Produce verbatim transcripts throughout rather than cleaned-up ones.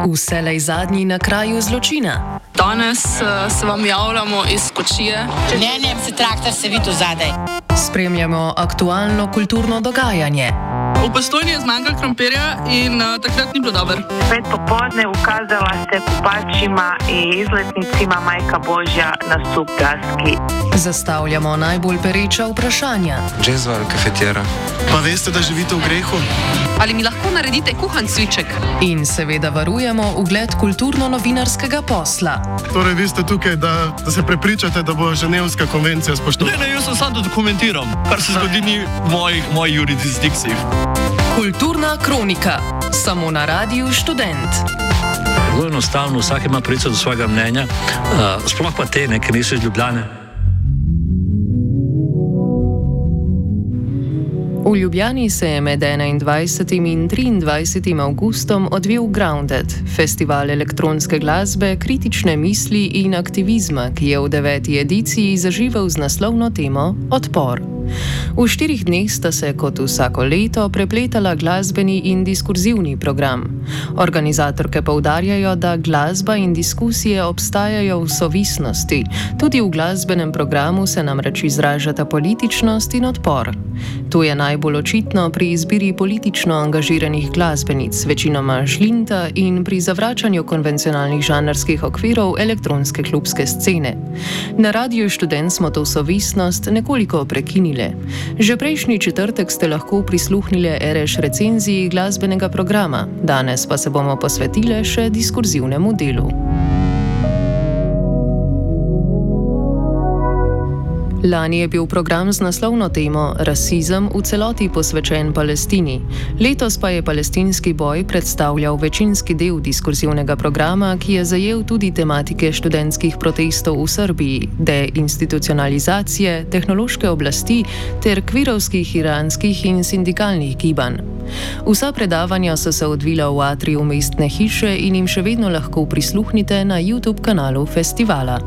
Vselej zadnji na kraju zločina. Danes uh, se vam javljamo iz Kočije. Ne, ne, se traktor se vidi zadaj. Spremljamo aktualno kulturno dogajanje. V Postojni je zmanjkalo krompirja in uh, takrat ni bilo dobro. Pet popoldne ukazala se kupačima in izletnicima Majka Božja na sup daski. Zastavljamo najbolj pereča vprašanja. Džezva ali kafetjera? Pa veste, da živite v grehu? Ali mi lahko naredite kuhan cviček? In seveda varujemo ugled kulturno-novinarskega posla. Torej, vi ste tukaj, da, da se prepričate, da bo Ženevska konvencija spoštovana? Ne, ne, jaz sem samo da dokumentiram, kar se zgodi ni v moji, moji jurisdikciji. Kulturna kronika. Samo na Radiu Študent. Zelo enostavno, vsak ima pravico do svojega mnenja, uh, sploh pa te, ne, ker niso iz Ljubljane. V Ljubljani se je med enaindvajsetim in triindvajsetim avgustom odvil Grounded, festival elektronske glasbe, kritične misli in aktivizma, ki je v deveti ediciji zaživel z naslovno temo Odpor. V štirih dneh sta se kot vsako leto prepletala glasbeni in diskurzivni program. Organizatorke poudarjajo, da glasba in diskusije obstajajo v sovisnosti. Tudi v glasbenem programu se namreč izražata političnost in odpor. To je najbolj očitno pri izbiri politično angažiranih glasbenic, večinoma žlinta, in pri zavračanju konvencionalnih žanrskih okvirov elektronske klubske scene. Na Radiu Študent smo to sovisnost nekoliko prekinili. Že prejšnji četrtek ste lahko prisluhnile ereš recenziji glasbenega programa, danes pa se bomo posvetile še diskurzivnemu delu. Lani je bil program z naslovno temo Rasizem v celoti posvečen Palestini. Letos pa je palestinski boj predstavljal večinski del diskurzivnega programa, ki je zajel tudi tematike študentskih protestov v Srbiji, deinstitucionalizacije, tehnološke oblasti ter kvirovskih, iranskih in sindikalnih gibanj. Vsa predavanja so se odvila v atriju mestne hiše in jim še vedno lahko prisluhnite na YouTube kanalu festivala.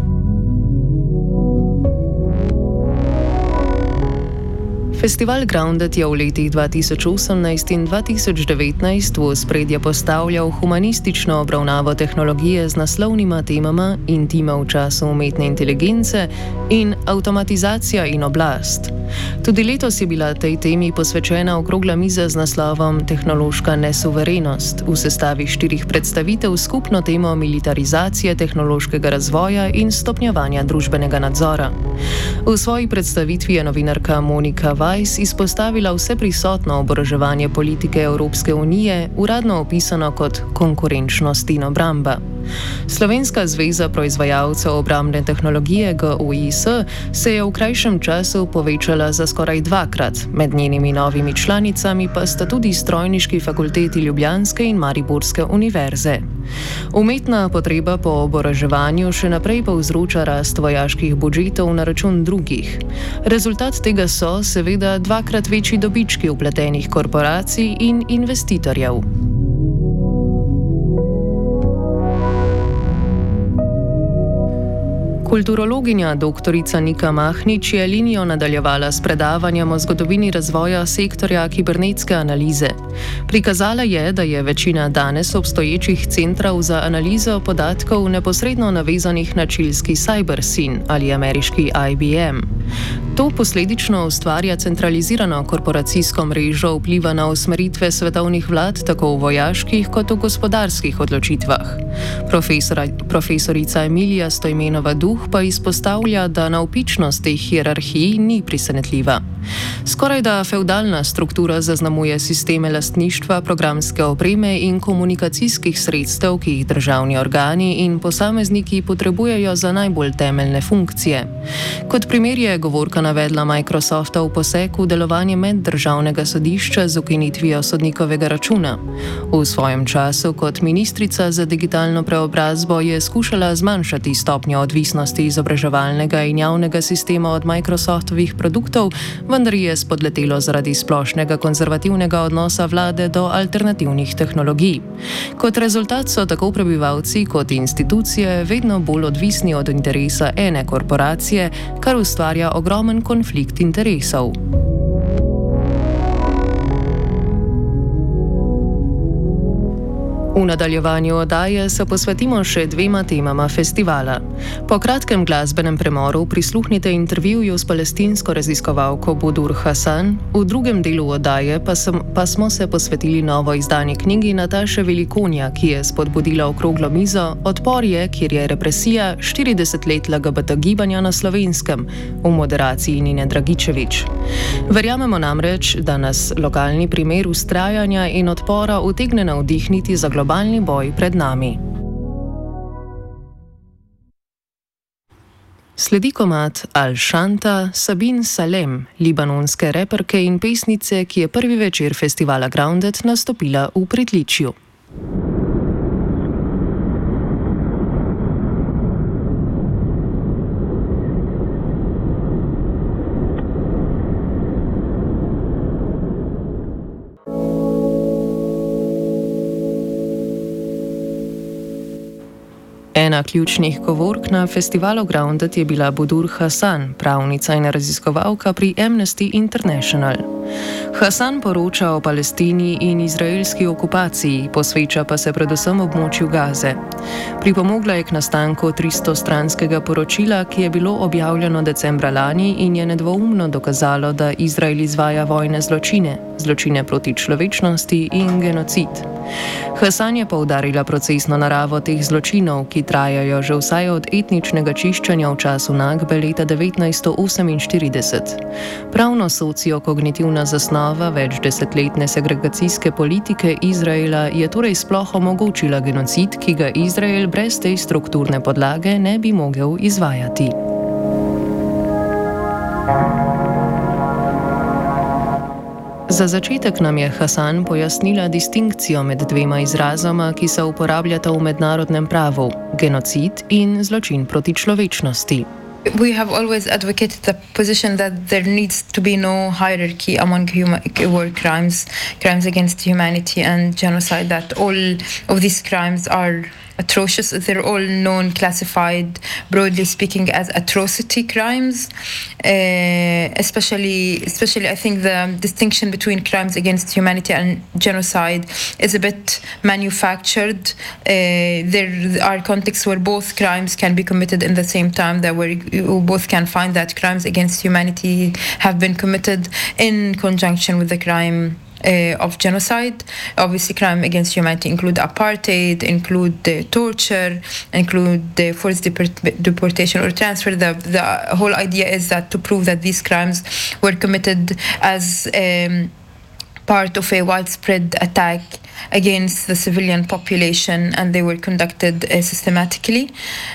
Festival Grounded je v letih dva tisoč osemnajst in dva tisoč devetnajst v ospredje postavljal humanistično obravnavo tehnologije z naslovnima temama Intima v času umetne inteligence in Avtomatizacija in oblast. Tudi letos je bila tej temi posvečena okrogla miza z naslovom Tehnološka nesuverenost, v sestavi štirih predstavitev skupno temo militarizacije tehnološkega razvoja in stopnjevanja družbenega nadzora. V svoji predstavitvi je novinarka Monika Weiss izpostavila vse prisotno oboroževanje politike Evropske unije, uradno opisano kot konkurenčnost in obramba. Slovenska zveza proizvajalcev obrambne tehnologije G O I S se je v krajšem času povečala za skoraj dvakrat, med njenimi novimi članicami pa sta tudi strojniški fakulteti Ljubljanske in Mariborske univerze. Umetna potreba po oboroževanju še naprej povzroča rast vojaških budžetov na račun drugih. Rezultat tega so seveda dvakrat večji dobički vpletenih korporacij in investitorjev. Kulturologinja doktorica Nika Mahnič je linijo nadaljevala s predavanjem o zgodovini razvoja sektorja kibernetske analize. Prikazala je, da je večina danes obstoječih centrov za analizo podatkov neposredno navezanih na čilski CyberSyn ali ameriški I B M. To posledično ustvarja centralizirano korporacijsko mrežo vpliva na usmeritve svetovnih vlad tako v vojaških kot v gospodarskih odločitvah. Profesora, profesorica Emilija Stojmenova Duh pa izpostavlja, da navpičnost teh hierarhij ni presenetljiva. Skorajda fevdalna struktura zaznamuje sisteme lastništva, programske opreme in komunikacijskih sredstev, ki jih državni organi in posamezniki potrebujejo za najbolj temeljne funkcije. Kot primer je govorka navedla Microsofta v poseg v delovanje meddržavnega sodišča z ukinitvijo sodnikovega računa. V svojem času kot ministrica za digitalno preobrazbo je skušala zmanjšati stopnjo odvisnosti izobraževalnega in javnega sistema od Microsoftovih produktov, vendar je spodletelo zaradi splošnega konzervativnega odnosa vlade do alternativnih tehnologij. Kot rezultat so tako prebivalci kot institucije vedno bolj odvisni od interesa ene korporacije, kar ustvarja ogromen konflikt interesov. V nadaljevanju oddaje se posvetimo še dvema temama festivala. Po kratkem glasbenem premoru prisluhnite intervjuju s palestinsko raziskovalko Budur Hasan, v drugem delu oddaje pa, sem, pa smo se posvetili novo izdani knjigi Nataše Velikonja, ki je spodbudila okroglo mizo Odpor je, kjer je represija štirideset let L G B T gibanja na Slovenskem, v moderaciji Nine Dragičevič. Verjamemo namreč, da nas lokalni primer vztrajanja in odpora utegne navdihniti za globalni boj pred nami. Sledi komad Al-Shanta Sabine Salem, libanonske reperke in pesnice, ki je prvi večer festivala Grounded nastopila v pritličju. Ena ključnih govork na festivalu Grounded je bila Budur Hasan, pravnica in raziskovalka pri Amnesty International. Hasan poroča o Palestini in izraelski okupaciji, posveča pa se predvsem območju Gaze. Pripomogla je k nastanku tristostranskega poročila, ki je bilo objavljeno decembra lani in je nedvoumno dokazalo, da Izrael izvaja vojne zločine, zločine proti človečnosti in genocid. Hasan je poudarila procesno naravo teh zločinov, ki trajajo že vsaj od etničnega čiščenja v času Nakbe leta devetnajststo oseminštirideset. Pravno sociokognitivna zasnova večdesetletne segregacijske politike Izraela je torej sploh omogočila genocid, ki ga Izrael brez te strukturne podlage ne bi mogel izvajati. Za začetek nam je Hasan pojasnila distinkcijo med dvema izrazoma, ki se uporabljata v mednarodnem pravu: genocid in zločin proti človečnosti. We have always advocated the position that there needs to be no hierarchy among human, war crimes, crimes against humanity and genocide, that all of these crimes are atrocious. They're all known, classified, broadly speaking, as atrocity crimes. Uh, especially, especially, I think the distinction between crimes against humanity and genocide is a bit manufactured. Uh, there are contexts where both crimes can be committed in the same time, that where you both can find that crimes against humanity have been committed in conjunction with the crime Uh, of genocide. Obviously, crime against humanity include apartheid, include uh, torture, include uh, forced deport- deportation or transfer. The, the whole idea is that to prove that these crimes were committed as um, part of a widespread attack against the civilian population, and they were conducted uh, systematically.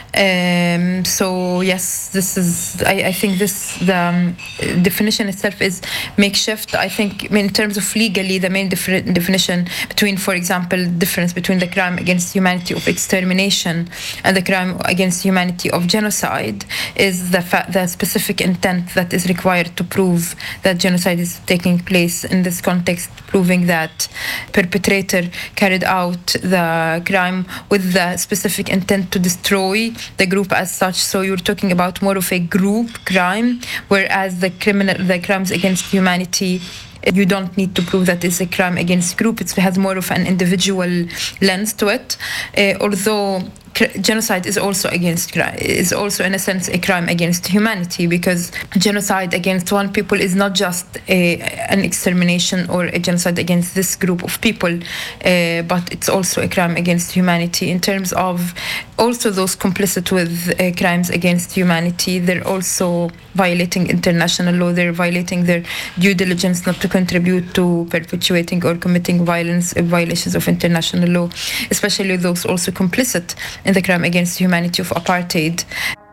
Um, so yes, this is, I, I think this, the um, definition itself is makeshift. I think in terms of legally, the main differ- definition between, for example, difference between the crime against humanity of extermination and the crime against humanity of genocide is the, fa- the specific intent that is required to prove that genocide is taking place in this context, proving that perpetrator carried out the crime with the specific intent to destroy the group as such. So you're talking about more of a group crime, whereas the criminal, the crimes against humanity, you don't need to prove that it's a crime against group. It has more of an individual lens to it. Uh, although genocide is also against is also in a sense a crime against humanity, because genocide against one people is not just a, an extermination or a genocide against this group of people, uh, but it's also a crime against humanity in terms of also those complicit with uh, crimes against humanity. They're also violating international law. They're violating their due diligence not to contribute to perpetuating or committing violence, uh, violations of international law, especially those also complicit in the crime against humanity of apartheid.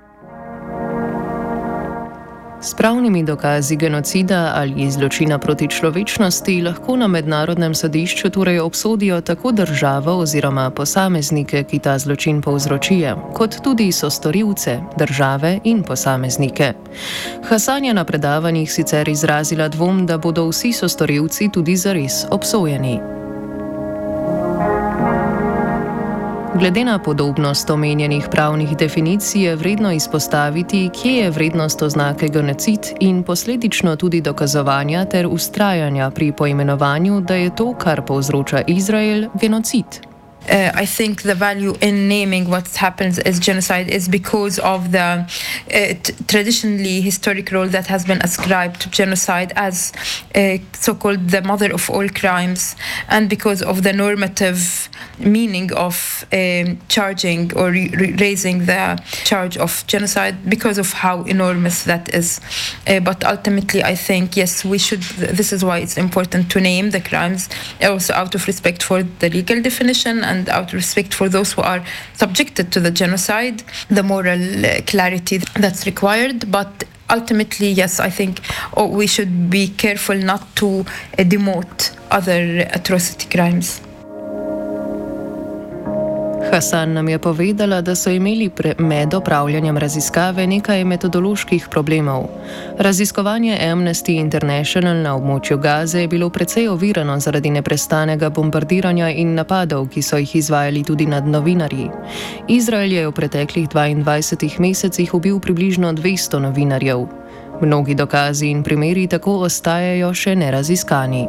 S pravnimi dokazi genocida ali zločina proti človečnosti lahko na mednarodnem sodišču torej obsodijo tako državo oziroma posameznike, ki ta zločin povzročijo, kot tudi sostorilce, države in posameznike. Hasan je na predavanjih sicer izrazila dvom, da bodo vsi sostorilci tudi zares obsojeni. Glede na podobnost omenjenih pravnih definicij je vredno izpostaviti, kje je vrednost oznake genocid in posledično tudi dokazovanja ter ustrajanja pri poimenovanju, da je to, kar povzroča Izrael, genocid. Uh, I think the value in naming what happens as genocide is because of the uh, t- traditionally historic role that has been ascribed to genocide as uh, so-called the mother of all crimes, and because of the normative meaning of um, charging or re- raising the charge of genocide because of how enormous that is. Uh, but ultimately, I think, yes, we should, this is why it's important to name the crimes, also out of respect for the legal definition and out of respect for those who are subjected to the genocide, the moral uh, clarity that's required. But ultimately, yes, I think oh, we should be careful not to uh, demote other atrocity crimes. Hasan nam je povedala, da so imeli pre, med opravljanjem raziskave nekaj metodoloških problemov. Raziskovanje Amnesty International na območju Gaze je bilo precej ovirano zaradi neprestanega bombardiranja in napadov, ki so jih izvajali tudi nad novinarji. Izrael je v preteklih dvaindvajsetih mesecih ubil približno dvesto novinarjev. Mnogi dokazi in primeri tako ostajajo še neraziskani.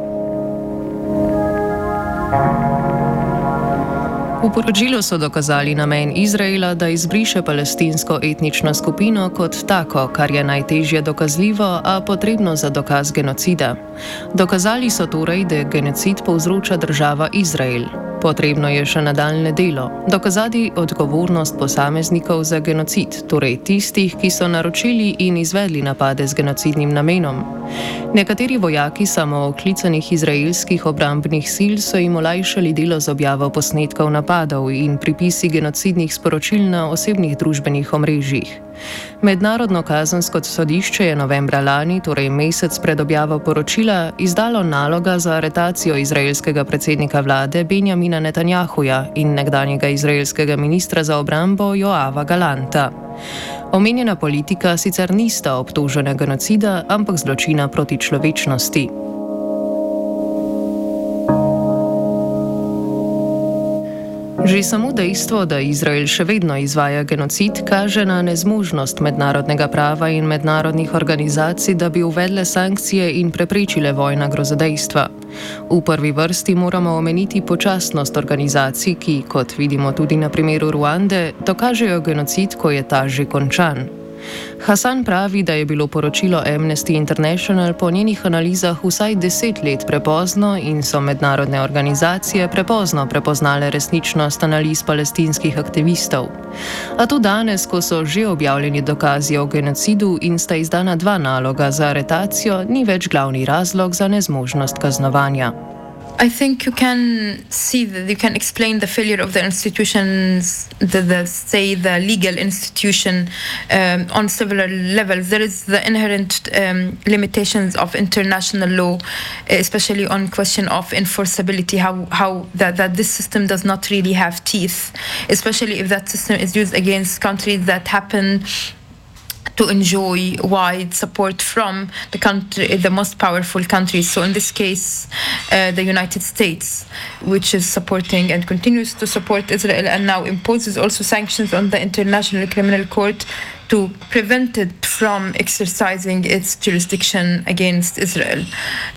V poročilu so dokazali namen Izraela, da izbriše palestinsko etnično skupino kot tako, kar je najtežje dokazljivo, a potrebno za dokaz genocida. Dokazali so torej, da genocid povzroča država Izrael. Potrebno je še nadaljne delo, dokazati odgovornost posameznikov za genocid, torej tistih, ki so naročili in izvedli napade z genocidnim namenom. Nekateri vojaki samooklicanih izraelskih obrambnih sil so jim olajšali delo z objavo posnetkov napadov in pripisi genocidnih sporočil na osebnih družbenih omrežjih. Mednarodno kazensko sodišče je novembra lani, torej mesec pred objavo poročila, izdalo naloga za aretacijo izraelskega predsednika vlade Benjamina Netanjahuja in nekdanjega izraelskega ministra za obrambo Joava Galanta. Omenjena politika sicer nista obtožena genocida, ampak zločina proti človečnosti. Že samo dejstvo, da Izrael še vedno izvaja genocid, kaže na nezmožnost mednarodnega prava in mednarodnih organizacij, da bi uvedle sankcije in preprečile vojna grozodejstva. V prvi vrsti moramo omeniti počasnost organizacij, ki, kot vidimo tudi na primeru Ruande, dokažejo genocid, ko je ta že končan. Hasan pravi, da je bilo poročilo Amnesty International po njenih analizah vsaj deset let prepozno in so mednarodne organizacije prepozno prepoznale resničnost analiz palestinskih aktivistov. A to danes, ko so že objavljeni dokazi o genocidu in sta izdana dva naloga za aretacijo, ni več glavni razlog za nezmožnost kaznovanja. I think you can see that you can explain the failure of the institutions, the, the say the legal institution, um, on several levels. There is the inherent um, limitations of international law, especially on question of enforceability. How how that, that this system does not really have teeth, especially if that system is used against countries that happen to enjoy wide support from the country, the most powerful countries. So in this case, uh, the United States, which is supporting and continues to support Israel and now imposes also sanctions on the International Criminal Court to prevent it from exercising its jurisdiction against Israel.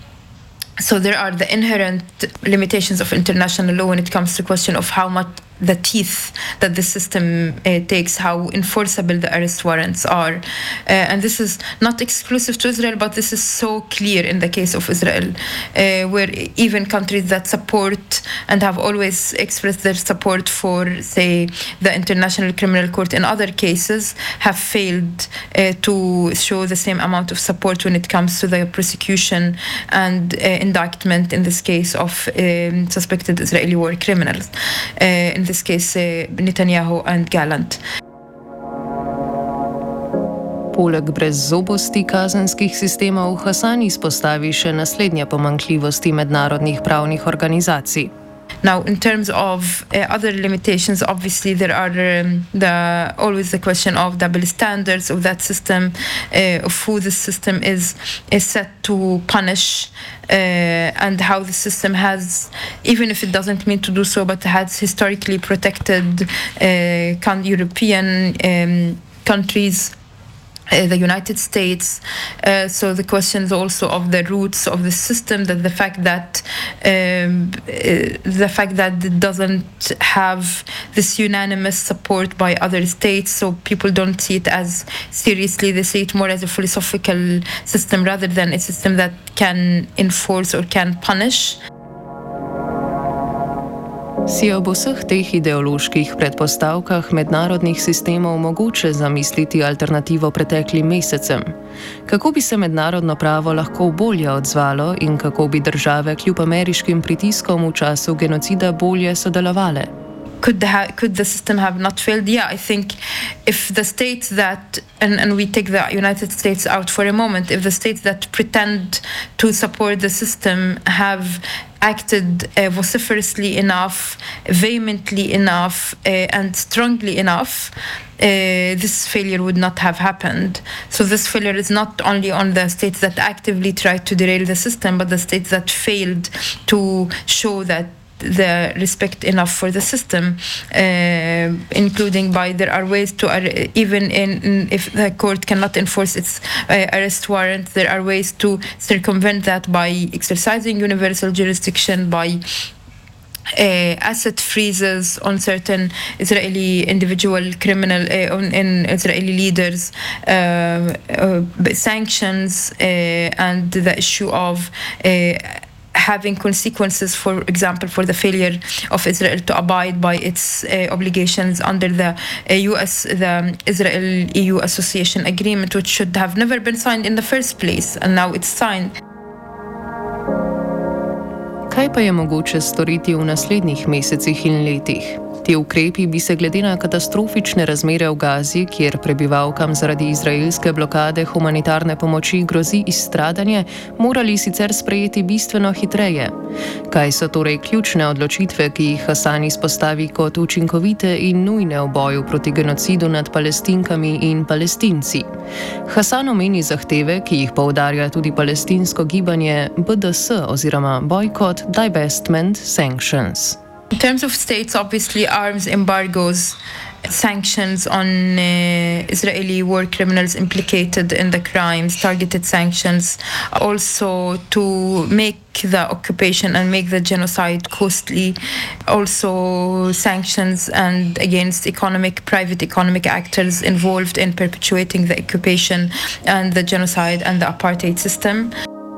So there are the inherent limitations of international law when it comes to the question of how much the teeth that the system uh, takes, how enforceable the arrest warrants are. Uh, and this is not exclusive to Israel, but this is so clear in the case of Israel, uh, where even countries that support and have always expressed their support for, say, the International Criminal Court in other cases have failed uh, to show the same amount of support when it comes to the prosecution and uh, indictment, in this case, of um, suspected Israeli war criminals. Uh, in this case, uh, Netanyahu and Gallant. Poleg brezzobosti kazenskih sistemov Hasan izpostavi še naslednje pomanjkljivosti mednarodnih pravnih organizacij. Now, in terms of uh, other limitations, obviously there are um, the always the question of double standards of that system, uh, of who the system is is set to punish, uh, and how the system has, even if it doesn't mean to do so, but has historically protected uh, European um, countries Uh, the United States. Uh, so the questions also of the roots of the system, that the fact that um, uh, the fact that it doesn't have this unanimous support by other states, so people don't see it as seriously. They see it more as a philosophical system rather than a system that can enforce or can punish. Si ob vseh teh ideoloških predpostavkah mednarodnih sistemov mogoče zamisliti alternativo preteklim mesecem? Kako bi se mednarodno pravo lahko bolje odzvalo in kako bi države kljub ameriškim pritiskom v času genocida bolje sodelovale? Could the, ha- could the system have not failed? Yeah, I think if the states that, and, and we take the United States out for a moment, if the states that pretend to support the system have acted uh, vociferously enough, vehemently enough, uh, and strongly enough, uh, this failure would not have happened. So this failure is not only on the states that actively tried to derail the system, but the states that failed to show that the respect enough for the system, uh, including by there are ways to uh, even in, in if the court cannot enforce its uh, arrest warrant, there are ways to circumvent that by exercising universal jurisdiction, by Uh, asset freezes on certain Israeli individual criminal uh, on in Israeli leaders, uh, uh, sanctions, uh, and the issue of uh, having consequences, for example, for the failure of Israel to abide by its uh, obligations under the uh, U S, the Israel-E U Association Agreement, which should have never been signed in the first place, and now it's signed. Kaj pa je mogoče storiti v naslednjih mesecih in letih? Ti ukrepi bi se glede na katastrofične razmere v Gazi, kjer prebivalkam zaradi izraelske blokade humanitarne pomoči grozi izstradanje, morali sicer sprejeti bistveno hitreje. Kaj so torej ključne odločitve, ki jih Hasan izpostavi kot učinkovite in nujne v boju proti genocidu nad Palestinkami in Palestinci? Hasan omeni zahteve, ki jih poudarja tudi palestinsko gibanje B D S oziroma Boycott, Divestment, Sanctions. In terms of states, obviously arms embargoes, sanctions on uh, Israeli war criminals implicated in the crimes, targeted sanctions, also to make the occupation and make the genocide costly, also sanctions and against economic, private economic actors involved in perpetuating the occupation and the genocide and the apartheid system.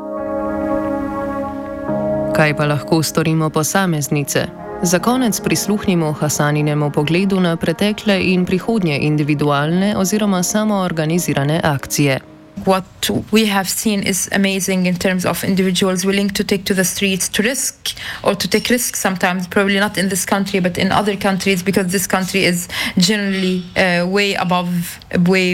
Kaj pa lahko storimo posameznice? Za konec prisluhnimo Hasaninemu pogledu na pretekle in prihodnje individualne oziroma samoorganizirane akcije. What we have seen is amazing in terms of individuals willing to take to the streets to risk or to take risks sometimes, probably not in this country, but in other countries, because this country is generally uh, way above, way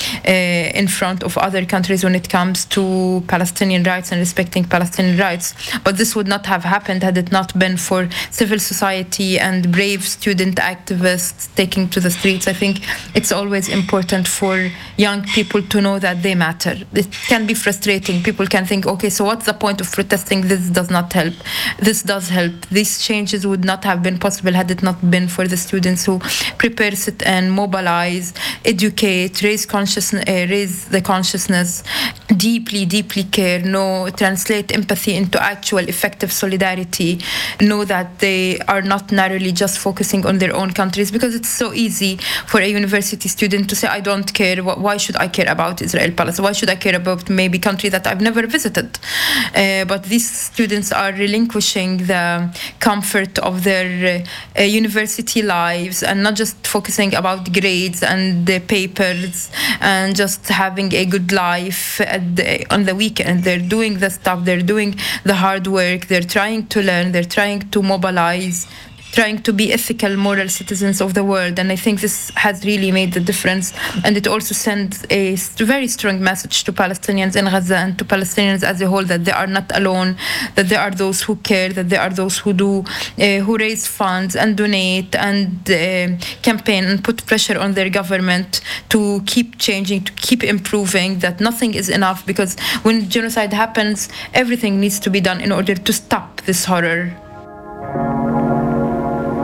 uh, in front of other countries when it comes to Palestinian rights and respecting Palestinian rights. But this would not have happened had it not been for civil society and brave student activists taking to the streets. I think it's always important for young people to know that they matter. It can be frustrating. People can think, okay, so what's the point of protesting? This does not help. This does help. These changes would not have been possible had it not been for the students who prepare, sit and mobilize, educate, raise consciousness, uh, raise the consciousness, deeply, deeply care, know, translate empathy into actual effective solidarity, know that they are not narrowly just focusing on their own countries, because it's so easy for a university student to say, I don't care. Why should I care about Israel, Palestine? Why should I care about maybe country that I've never visited? Uh, but these students are relinquishing the comfort of their uh, university lives and not just focusing about grades and the papers and just having a good life at the, on the weekend. They're doing the stuff, they're doing the hard work, they're trying to learn, they're trying to mobilize, trying to be ethical, moral citizens of the world. And I think this has really made the difference. And it also sends a very strong message to Palestinians in Gaza and to Palestinians as a whole, that they are not alone, that there are those who care, that there are those who do, uh, who raise funds and donate and uh, campaign and put pressure on their government to keep changing, to keep improving, that nothing is enough, because when genocide happens, everything needs to be done in order to stop this horror.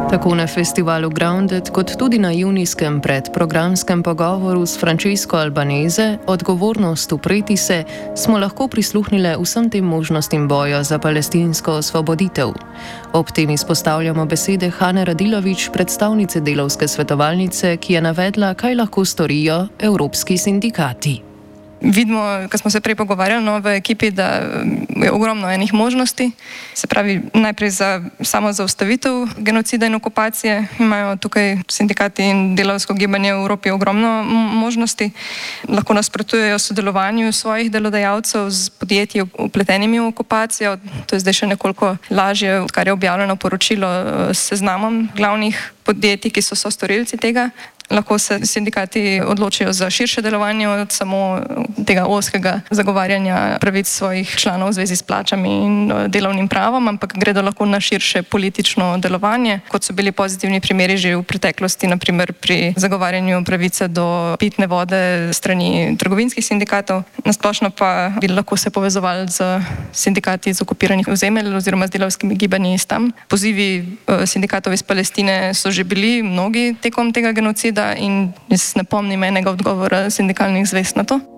Tako na festivalu Grounded, kot tudi na junijskem predprogramskem pogovoru s Francesco Albanese, Odgovornost upreti se, smo lahko prisluhnile vsem tem možnostim boja za palestinsko osvoboditev. Ob tem izpostavljamo besede Hane Radilović, predstavnice Delavske svetovalnice, ki je navedla, kaj lahko storijo evropski sindikati. Vidimo, ko smo se prej pogovarjali no, v ekipi, da je ogromno enih možnosti. Se pravi, najprej za samo zaustavitev genocida in okupacije. Imajo tukaj sindikati in delavsko gibanje v Evropi ogromno možnosti. Lahko nasprotujejo sodelovanju svojih delodajalcev z podjetji upletenimi v okupacijo. To je zdaj še nekoliko lažje, odkar je objavljeno poročilo s seznamom glavnih podjetij, ki so sostorilci tega. Lahko se sindikati odločijo za širše delovanje od samo tega ozkega zagovarjanja pravic svojih članov v zvezi s plačami in delovnim pravom, ampak gredo lahko na širše politično delovanje, kot so bili pozitivni primeri že v preteklosti, naprimer pri zagovarjanju pravice do pitne vode strani trgovinskih sindikatov. Nasplošno pa bi lahko se povezovali z sindikati iz okupiranih ozemelj oziroma z delavskimi gibanji iz tam. Pozivi sindikatov iz Palestine so že bili mnogi tekom tega genocida in jaz ne pomnim enega odgovora sindikalnih zvez na to.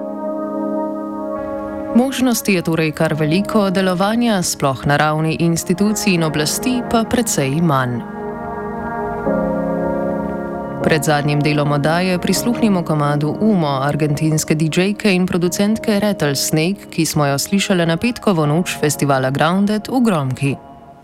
Možnosti je torej kar veliko, delovanja sploh na ravni institucij in oblasti pa precej manj. Pred zadnjim delom oddaje prisluhnimo komadu Umo, argentinske didžejke in producentke Rattlesnake, ki smo jo slišali na petkovo noč festivala Grounded v Gromki.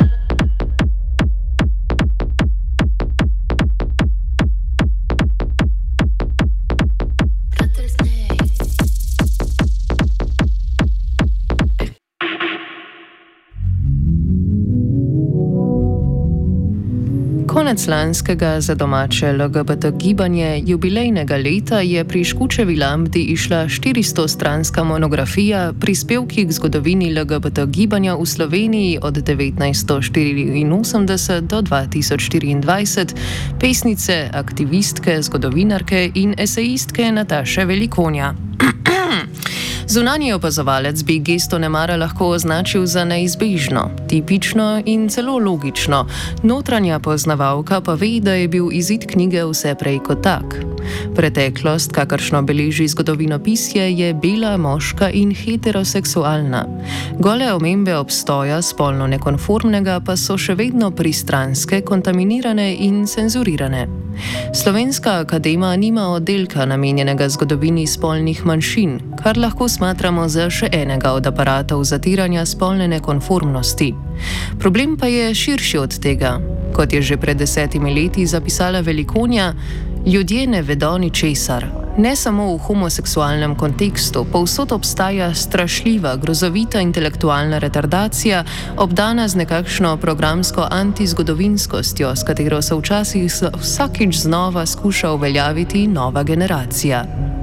Konec lanskega za domače L G B T gibanje jubilejnega leta je pri Škučevi Lambdi išla štiristostranska monografija Prispevki k zgodovini L G B T gibanja v Sloveniji od devetnajststo štiriinosemdeset do dva tisoč štiriindvajset pesnice, aktivistke, zgodovinarke in esejistke Nataše Velikonja. Zunanji opazovalec bi gesto nemara lahko označil za neizbežno, tipično in celo logično, notranja poznavalka pa ve, da je bil izid knjige vse prej kot tak. Preteklost, kakršno beleži zgodovinopisje, je bela, moška in heteroseksualna. Gole omembe obstoja spolno nekonformnega pa so še vedno pristranske, kontaminirane in cenzurirane. Slovenska akadema nima oddelka namenjenega zgodovini spolnih manjšin, kar lahko smatramo za še enega od aparatov zatiranja spolne nekonformnosti. Problem pa je širši od tega. Kot je že pred desetimi leti zapisala Velikonja, ljudje ne vedo ničesar. Ne samo v homoseksualnem kontekstu, povsod obstaja strašljiva, grozovita intelektualna retardacija, obdana z nekakšno programsko antizgodovinskostjo, s katero se včasih vsakič znova skuša uveljaviti nova generacija.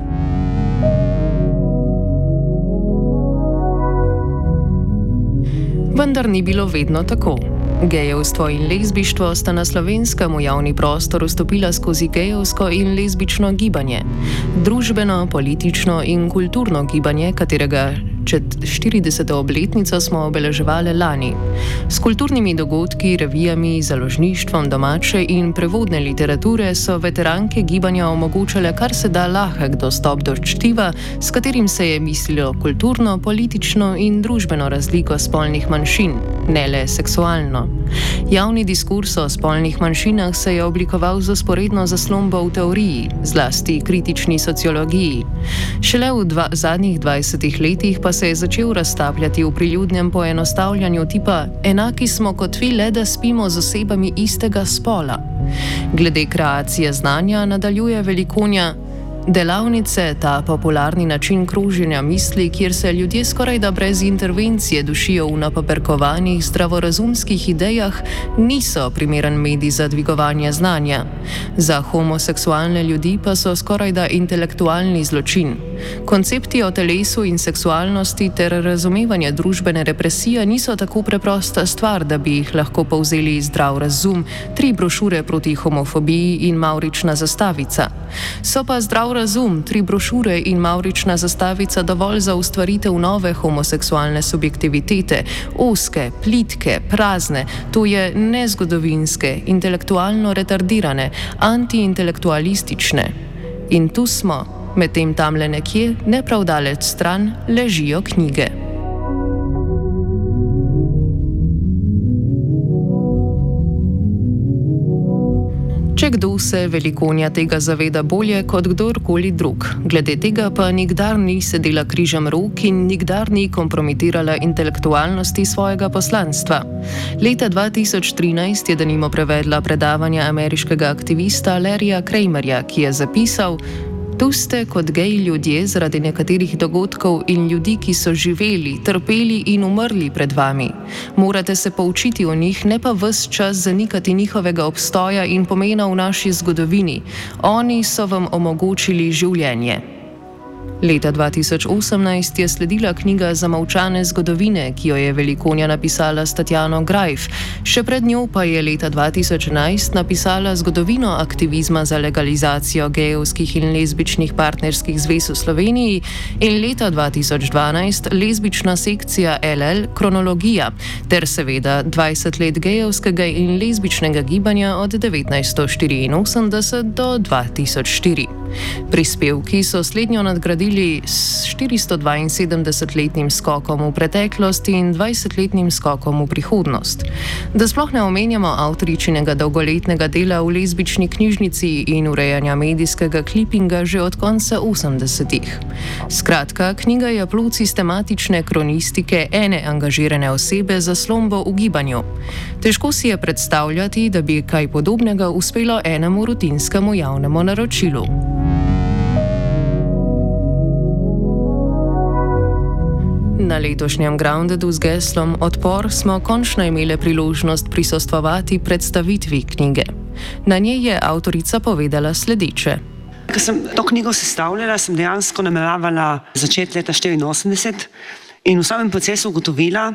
Vendar ni bilo vedno tako. Gejevstvo in lezbištvo sta na Slovenskem v javni prostor vstopila skozi gejevsko in lezbično gibanje. Družbeno, politično in kulturno gibanje, katerega štirideseto obletnico smo obeleževali lani. S kulturnimi dogodki, revijami, založništvom domače in prevodne literature so veteranke gibanja omogočale kar se da lahek dostop do čtiva, s katerim se je mislilo kulturno, politično in družbeno razliko spolnih manjšin, ne le seksualno. Javni diskurs o spolnih manjšinah se je oblikoval z vzporedno zaslombo v teoriji, zlasti kritični sociologiji. Šele v dva, zadnjih dvajsetih letih pa se je začel raztapljati v priljudnem poenostavljanju tipa enaki smo kot vi, le da spimo z osebami istega spola. Glede kreacije znanja nadaljuje Velikonja. Delavnice, ta popularni način kroženja misli, kjer se ljudje skorajda brez intervencije dušijo v napaperkovanih zdravorazumskih idejah, niso primeren medij za dvigovanje znanja. Za homoseksualne ljudi pa so skorajda intelektualni zločin. Koncepti o telesu in seksualnosti ter razumevanje družbene represije niso tako preprosta stvar, da bi jih lahko povzeli zdrav razum, tri brošure proti homofobiji in mavrična zastavica. So pa zdrav razum, tri brošure in mavrična zastavica dovolj za ustvaritev nove homoseksualne subjektivitete, ozke, plitke, prazne, to je nezgodovinske, intelektualno retardirane, antiintelektualistične. In tu smo, medtem tamle nekje, ne prav daleč stran, ležijo knjige. Če kdo se velikonja tega zaveda bolje kot kdorkoli drug, glede tega pa nikdar ni sedela križem rok in nikdar ni kompromitirala intelektualnosti svojega poslanstva. Leta dva tisoč trinajst je denimo prevedla predavanja ameriškega aktivista Larryja Kramerja, ki je zapisal: Tu ste kot gej ljudje zaradi nekaterih dogodkov in ljudi, ki so živeli, trpeli in umrli pred vami. Morate se poučiti o njih, ne pa ves čas zanikati njihovega obstoja in pomena v naši zgodovini. Oni so vam omogočili življenje. Leta dva tisoč osemnajst je sledila knjiga Zamolčane zgodovine, ki jo je velikonja napisala s Tatjano Greif. Še pred njo pa je leta dva tisoč enajst napisala Zgodovino aktivizma za legalizacijo gejevskih in lezbičnih partnerskih zvez v Sloveniji in leta dva tisoč dvanajst Lezbična sekcija L L Kronologija ter seveda dvajset let gejevskega in lezbičnega gibanja od devetnajststo štiriinosemdeset do dva tisoč štiri. Prispevki so slednjo nadgradili s štiristo dvainsedemdesetletnim skokom v preteklost in dvajsetletnim skokom v prihodnost. Da sploh ne omenjamo avtoričinega dolgoletnega dela v lezbični knjižnici in urejanja medijskega klipinga že od konca osemdesetih. Skratka, knjiga je plod sistematične kronistike ene angažirane osebe za slombo v gibanju. Težko si je predstavljati, da bi kaj podobnega uspelo enemu rutinskemu javnemu naročilu. Na letošnjem Groundedu z geslom Odpor smo končno imeli priložnost prisostvovati predstavitvi knjige. Na njej je avtorica povedala sledeče. Ko sem to knjigo sestavljala, sem dejansko nameravala začeti leta štiriinosemdeset in v samem procesu ugotovila,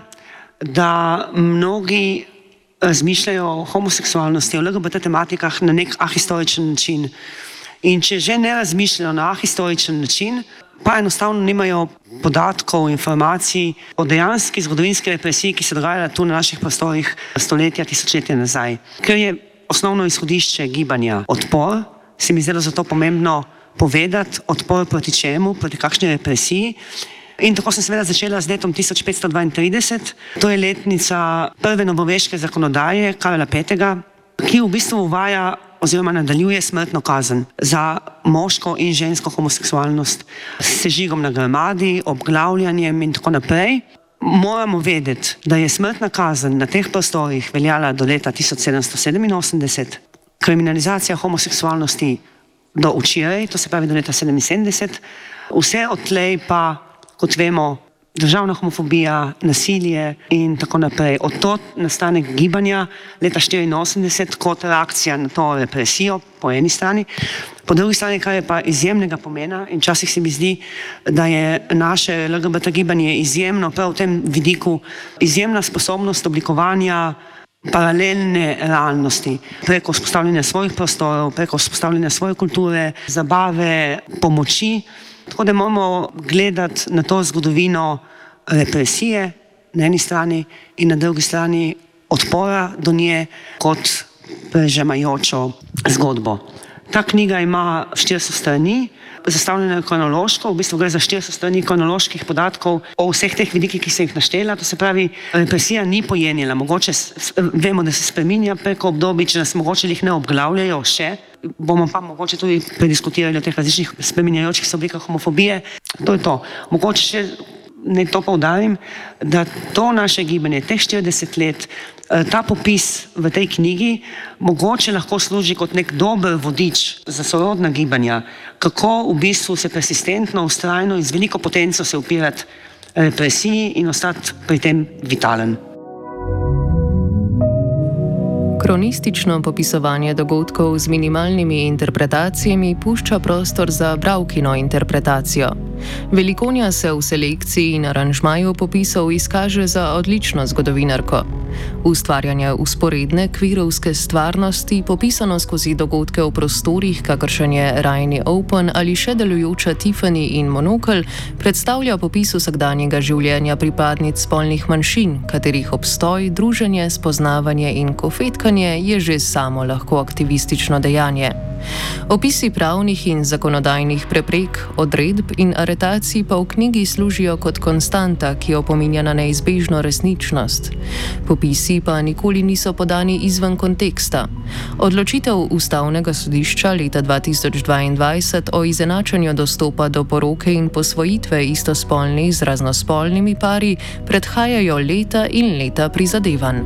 da mnogi razmišljajo o homoseksualnosti, o L G B T tematikah na nek ahistoričen način. In če že ne razmišljajo na ahistoričen način, pa enostavno nimajo podatkov, informacij o dejanski zgodovinski represiji, ki se dogajala tu na naših prostorih stoletja, tisočletja nazaj. Ker je osnovno izhodišče gibanja odpor, se mi zdelo zato pomembno povedati odpor proti čemu, proti kakšni represiji. In tako sem seveda začela z letom tisoč petsto dvaintrideset, to je letnica prve novoveške zakonodaje Karla petega, ki v bistvu uvaja oziroma nadaljuje smrtno kazen za moško in žensko homoseksualnost s sežigom na grmadi, obglavljanjem in tako naprej. Moramo vedeti, da je smrtna kazen na teh prostorih veljala do leta tisoč sedemsto sedeminosemdeset, kriminalizacija homoseksualnosti do včeraj, to se pravi do leta sedeminsedemdeset, vse odtlej pa, kot vemo, državna homofobija, nasilje in tako naprej. Od tod nastanek gibanja leta štiriinosemdeset kot reakcija na to represijo po eni strani, po drugi strani, kar je pa izjemnega pomena in včasih se mi zdi, da je naše L G B T gibanje izjemno prav v tem vidiku, izjemna sposobnost oblikovanja paralelne realnosti preko vzpostavljanja svojih prostorov, preko vzpostavljanja svoje kulture, zabave, pomoči. Tako da moramo gledati na to zgodovino represije na eni strani in na drugi strani odpora do nje kot prežemajočo zgodbo. Ta knjiga ima štiristo strani, zastavljena je kronološko, v bistvu gre za štiristo strani kronoloških podatkov o vseh teh vidikih, ki se jih naštela. To se pravi, represija ni pojenila, mogoče vemo, da se spreminja preko obdobij, če nas mogoče jih ne obglavljajo še, bomo pa mogoče tudi prediskutirali o teh različnih spreminjajočih se oblikah homofobije. To je to. Mogoče še ne to poudarim, da to naše gibanje, teh štirideset let, ta popis v tej knjigi mogoče lahko služi kot nek dober vodič za sorodna gibanja, kako v bistvu se persistentno, vztrajno in z veliko potenco se upirati represiji in ostati pri tem vitalen. Kronistično popisovanje dogodkov z minimalnimi interpretacijami pušča prostor za bralkino interpretacijo. Velikonja se v selekciji in aranžmaju popisov izkaže za odlično zgodovinarko. Ustvarjanje usporedne kvirovske stvarnosti, popisano skozi dogodke v prostorih, kakršen je Rajni Open ali še delujoča Tiffany in Monokel, predstavlja popis vsakdanjega življenja pripadnic spolnih manjšin, katerih obstoj, druženje, spoznavanje in kofetkanje je že samo lahko aktivistično dejanje. Opisi pravnih in zakonodajnih preprek, odredb in aretacij pa v knjigi služijo kot konstanta, ki opominja na neizbežno resničnost. Popisi pa nikoli niso podani izven konteksta. Odločitev Ustavnega sodišča leta dva tisoč dvaindvajset o izenačenju dostopa do poroke in posvojitve istospolnih z raznospolnimi pari predhajajo leta in leta prizadevanj.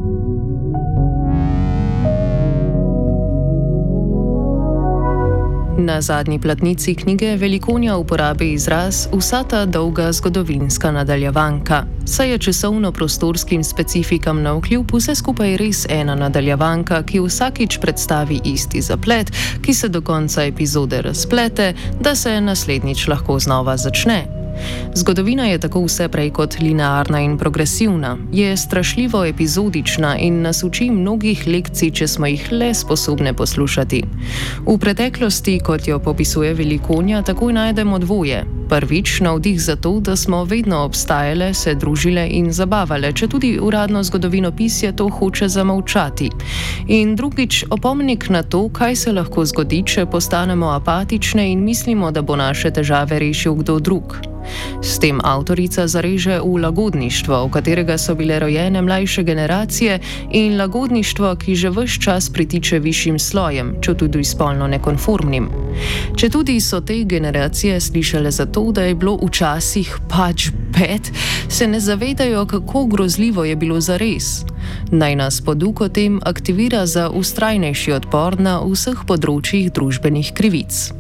Na zadnji platnici knjige Velikonja uporabi izraz vsa ta dolga zgodovinska nadaljevanka, saj je časovno-prostorskim specifikam navkljub vse skupaj res ena nadaljevanka, ki vsakič predstavi isti zaplet, ki se do konca epizode razplete, da se naslednjič lahko znova začne. Zgodovina je tako vse prej kot linearna in progresivna, je strašljivo epizodična in nas uči mnogih lekcij, če smo jih le sposobne poslušati. V preteklosti, kot jo popisuje Velikonja, takoj najdemo dvoje. Prvič, navdih za to, da smo vedno obstajale, se družile in zabavale, če tudi uradno zgodovinopisje to hoče zamolčati. In drugič, opomnik na to, kaj se lahko zgodi, če postanemo apatične in mislimo, da bo naše težave rešil kdo drug. S tem avtorica zareže v lagodništvo, v katerega so bile rojene mlajše generacije, in lagodništvo, ki že ves čas pritiče višjim slojem, četudi spolno nekonformnim. Četudi so te generacije slišale za to, da je bilo včasih pač bed, se ne zavedajo, kako grozljivo je bilo zares. Naj nas poduk o tem aktivira za vztrajnejši odpor na vseh področjih družbenih krivic.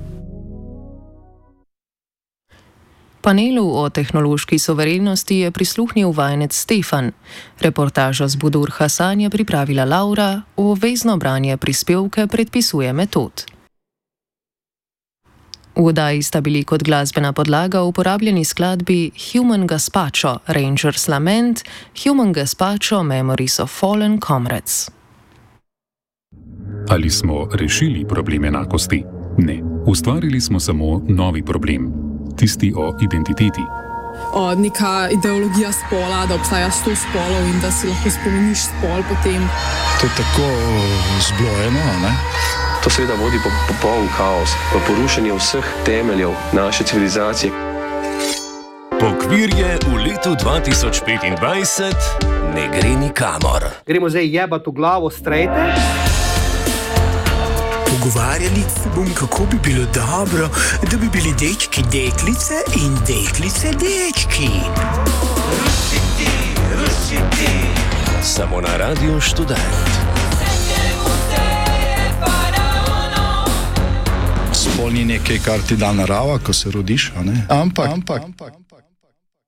Panelu o tehnološki suverenosti je prisluhnil vajenec Stefan. Reportažo z Budur Hasan je pripravila Laura, v obvezno branje prispevke predpisuje Metod. V oddaji sta bili kot glasbena podlaga uporabljeni skladbi Human Gazpacho, Ranger's Lament, Human Gazpacho, Memories of Fallen Comrades. Ali smo rešili problem enakosti? Ne. Ustvarili smo samo novi problem. Tisti o identiteti. O, neka ideologija spola, da obstaja sto spolov in da si lahko spomeniš spol potem. To je tako zblojeno, ne? To seveda vodi po popoln kaos, v porušenje vseh temeljev naše civilizacije. Pokvirje v letu dva tisoč petindvajset ne gre nikamor. Gremo zdaj jebat v glavo strejte. Pogovarjali se bom, kako bi bilo dobro, da bi bili dečki deklice in deklice dečki. Rušiti, rušiti. Samo na Radiu Študent. Spol ni nekaj, kar ti da narava, ko se rodiš, a ne? Ampak, ampak, ampak.